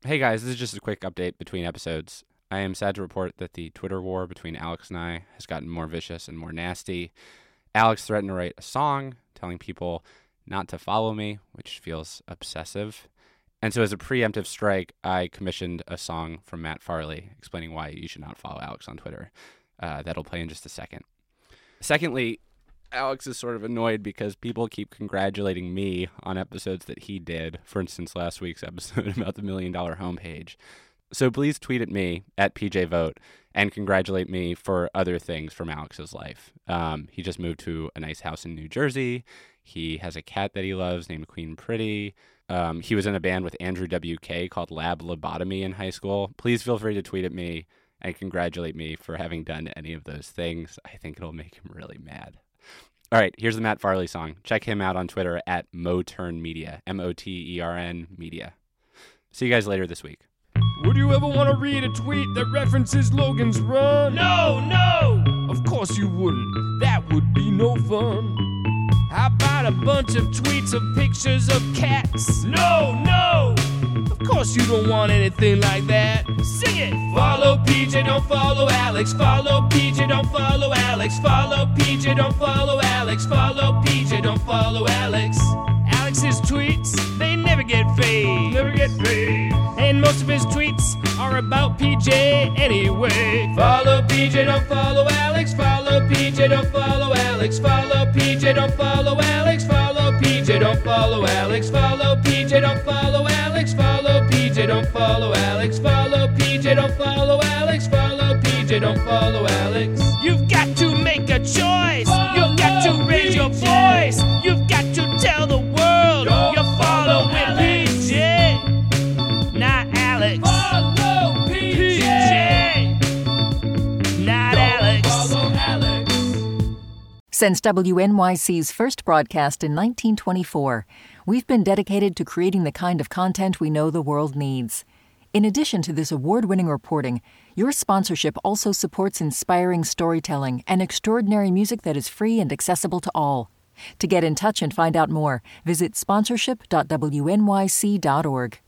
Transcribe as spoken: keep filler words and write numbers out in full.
Hey guys, this is just a quick update between episodes. I am sad to report that the Twitter war between Alex and I has gotten more vicious and more nasty. Alex threatened to write a song telling people not to follow me, which feels obsessive. And so as a preemptive strike, I commissioned a song from Matt Farley explaining why you should not follow Alex on Twitter. Uh, that'll play in just a second. Secondly, Alex is sort of annoyed because people keep congratulating me on episodes that he did. For instance, last week's episode about the Million Dollar Homepage. So please tweet at me, at P J Vote, and congratulate me for other things from Alex's life. Um, he just moved to a nice house in New Jersey. He has a cat that he loves named Queen Pretty. Um, he was in a band with Andrew W K called Lab Lobotomy in high school. Please feel free to tweet at me and congratulate me for having done any of those things. I think it'll make him really mad. All right, here's the Matt Farley song. Check him out on Twitter at Motern Media, M O T E R N Media. See you guys later this week. Would you ever want to read a tweet that references Logan's Run? No, no! Of course you wouldn't. That would be no fun. How about a bunch of tweets of pictures of cats? No, no! Of course you don't want anything like that. Sing it! Follow P J, don't follow Alex. Follow P J, don't follow Alex. Follow P J, don't follow Alex. Follow P J, don't follow Alex. Alex's tweets, they never get fade. Never get paid. And most of his tweets are about P J anyway. Follow P J, don't follow Alex. Follow P J, don't follow Alex. Follow P J, don't follow Alex. Follow P J, don't follow Alex. Follow P J, don't follow Alex. Follow P J, don't follow Alex. Follow P J, don't follow Alex. Follow P J, don't follow Alex. You've got to make a choice. You've got to raise your voice. You've got to tell the world you're following P J, not Alex. Follow P J, not Alex. follow Alex. Since W N Y C's first broadcast in nineteen twenty-four, we've been dedicated to creating the kind of content we know the world needs. In addition to this award-winning reporting, your sponsorship also supports inspiring storytelling and extraordinary music that is free and accessible to all. To get in touch and find out more, visit sponsorship dot W N Y C dot org.